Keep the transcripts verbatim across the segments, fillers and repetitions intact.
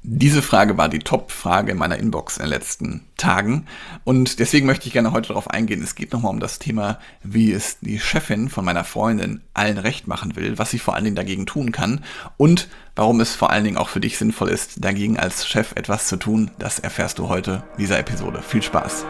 Diese Frage war die Top-Frage in meiner Inbox in den letzten Tagen und deswegen möchte ich gerne heute darauf eingehen. Es geht nochmal um das Thema, wie es die Chefin von meiner Freundin allen recht machen will, was sie vor allen Dingen dagegen tun kann und warum es vor allen Dingen auch für dich sinnvoll ist, dagegen als Chef etwas zu tun. Das erfährst du heute in dieser Episode. Viel Spaß!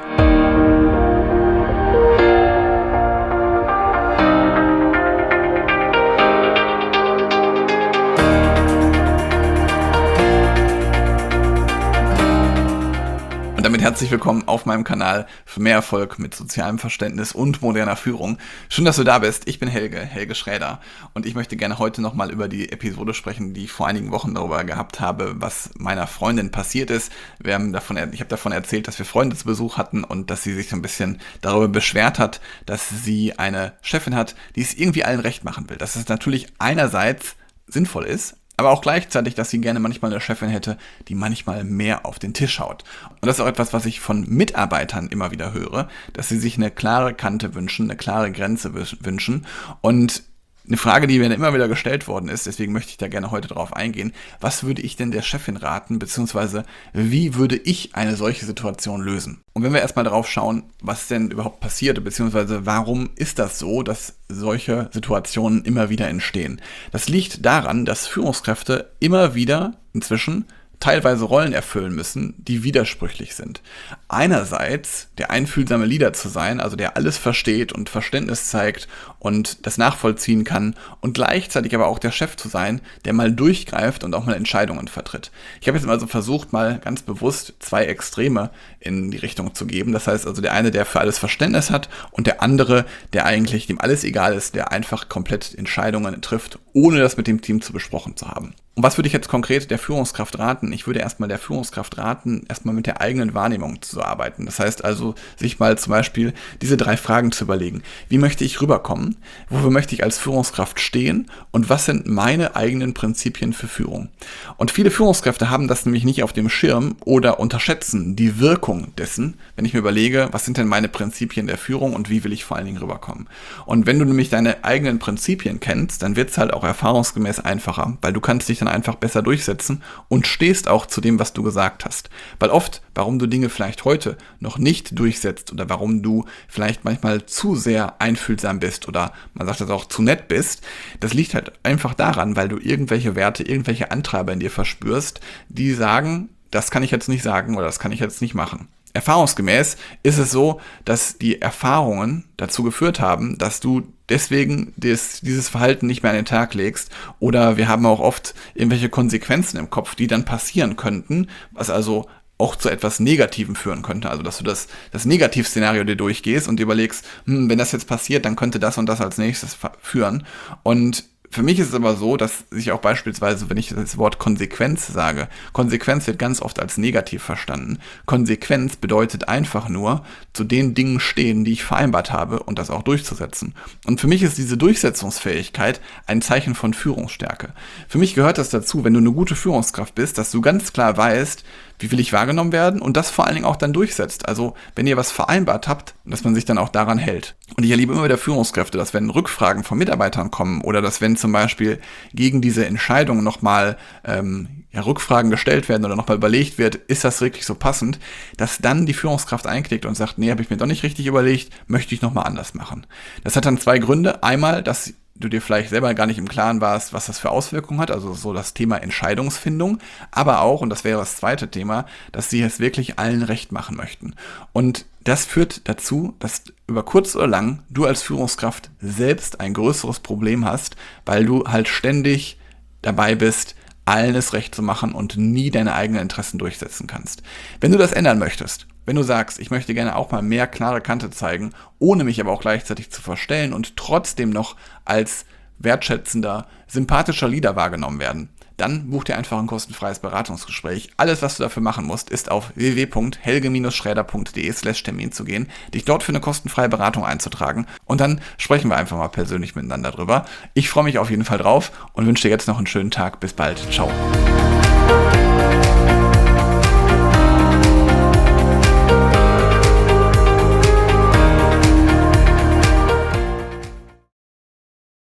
Und damit herzlich willkommen auf meinem Kanal für mehr Erfolg mit sozialem Verständnis und moderner Führung. Schön, dass du da bist. Ich bin Helge, Helge Schräder und ich möchte gerne heute nochmal über die Episode sprechen, die ich vor einigen Wochen darüber gehabt habe, was meiner Freundin passiert ist. Wir haben davon, ich habe davon erzählt, dass wir Freunde zu Besuch hatten und dass sie sich so ein bisschen darüber beschwert hat, dass sie eine Chefin hat, die es irgendwie allen recht machen will. Dass es natürlich einerseits sinnvoll ist, aber auch gleichzeitig, dass sie gerne manchmal eine Chefin hätte, die manchmal mehr auf den Tisch haut. Und das ist auch etwas, was ich von Mitarbeitern immer wieder höre, dass sie sich eine klare Kante wünschen, eine klare Grenze wünschen. Und eine Frage, die mir immer wieder gestellt worden ist, deswegen möchte ich da gerne heute drauf eingehen: Was würde ich denn der Chefin raten, beziehungsweise wie würde ich eine solche Situation lösen? Und wenn wir erstmal darauf schauen, was denn überhaupt passiert, beziehungsweise warum ist das so, dass solche Situationen immer wieder entstehen? Das liegt daran, dass Führungskräfte immer wieder inzwischen teilweise Rollen erfüllen müssen, die widersprüchlich sind. Einerseits der einfühlsame Leader zu sein, also der alles versteht und Verständnis zeigt und das nachvollziehen kann, und gleichzeitig aber auch der Chef zu sein, der mal durchgreift und auch mal Entscheidungen vertritt. Ich habe jetzt also versucht, mal ganz bewusst zwei Extreme in die Richtung zu geben. Das heißt also der eine, der für alles Verständnis hat, und der andere, der eigentlich dem alles egal ist, der einfach komplett Entscheidungen trifft, ohne das mit dem Team zu besprochen zu haben. Und was würde ich jetzt konkret der Führungskraft raten? Ich würde erstmal der Führungskraft raten, erstmal mit der eigenen Wahrnehmung zu arbeiten. Das heißt also, sich mal zum Beispiel diese drei Fragen zu überlegen. Wie möchte ich rüberkommen? Wofür möchte ich als Führungskraft stehen? Und was sind meine eigenen Prinzipien für Führung? Und viele Führungskräfte haben das nämlich nicht auf dem Schirm oder unterschätzen die Wirkung dessen, wenn ich mir überlege, was sind denn meine Prinzipien der Führung und wie will ich vor allen Dingen rüberkommen? Und wenn du nämlich deine eigenen Prinzipien kennst, dann wird es halt auch erfahrungsgemäß einfacher, weil du kannst dich dann einfach besser durchsetzen und stehst auch zu dem, was du gesagt hast. Weil oft, warum du Dinge vielleicht heute noch nicht durchsetzt oder warum du vielleicht manchmal zu sehr einfühlsam bist oder man sagt das auch zu nett bist, das liegt halt einfach daran, weil du irgendwelche Werte, irgendwelche Antreiber in dir verspürst, die sagen, das kann ich jetzt nicht sagen oder das kann ich jetzt nicht machen. Erfahrungsgemäß ist es so, dass die Erfahrungen dazu geführt haben, dass du deswegen des, dieses Verhalten nicht mehr an den Tag legst, oder wir haben auch oft irgendwelche Konsequenzen im Kopf, die dann passieren könnten, was also auch zu etwas Negativem führen könnte. Also dass du das, das Negativszenario dir durchgehst und dir überlegst, hm, wenn das jetzt passiert, dann könnte das und das als nächstes führen. Und für mich ist es aber so, dass sich auch beispielsweise, wenn ich das Wort Konsequenz sage, Konsequenz wird ganz oft als negativ verstanden. Konsequenz bedeutet einfach nur, zu den Dingen stehen, die ich vereinbart habe, und das auch durchzusetzen. Und für mich ist diese Durchsetzungsfähigkeit ein Zeichen von Führungsstärke. Für mich gehört das dazu, wenn du eine gute Führungskraft bist, dass du ganz klar weißt, wie will ich wahrgenommen werden, und das vor allen Dingen auch dann durchsetzt. Also wenn ihr was vereinbart habt, dass man sich dann auch daran hält. Und ich erlebe immer wieder Führungskräfte, dass wenn Rückfragen von Mitarbeitern kommen oder dass wenn zum Beispiel gegen diese Entscheidung nochmal ähm, ja, Rückfragen gestellt werden oder nochmal überlegt wird, ist das wirklich so passend, dass dann die Führungskraft einknickt und sagt, nee, habe ich mir doch nicht richtig überlegt, möchte ich nochmal anders machen. Das hat dann zwei Gründe. Einmal, dass du dir vielleicht selber gar nicht im Klaren warst, was das für Auswirkungen hat, also so das Thema Entscheidungsfindung, aber auch, und das wäre das zweite Thema, dass sie es wirklich allen recht machen möchten. Und das führt dazu, dass über kurz oder lang du als Führungskraft selbst ein größeres Problem hast, weil du halt ständig dabei bist, allen es recht zu machen und nie deine eigenen Interessen durchsetzen kannst. Wenn du das ändern möchtest, wenn du sagst, ich möchte gerne auch mal mehr klare Kante zeigen, ohne mich aber auch gleichzeitig zu verstellen und trotzdem noch als wertschätzender, sympathischer Leader wahrgenommen werden, dann buch dir einfach ein kostenfreies Beratungsgespräch. Alles, was du dafür machen musst, ist auf w w w punkt helge schräder punkt de slash Termin zu gehen, dich dort für eine kostenfreie Beratung einzutragen, und dann sprechen wir einfach mal persönlich miteinander drüber. Ich freue mich auf jeden Fall drauf und wünsche dir jetzt noch einen schönen Tag. Bis bald. Ciao.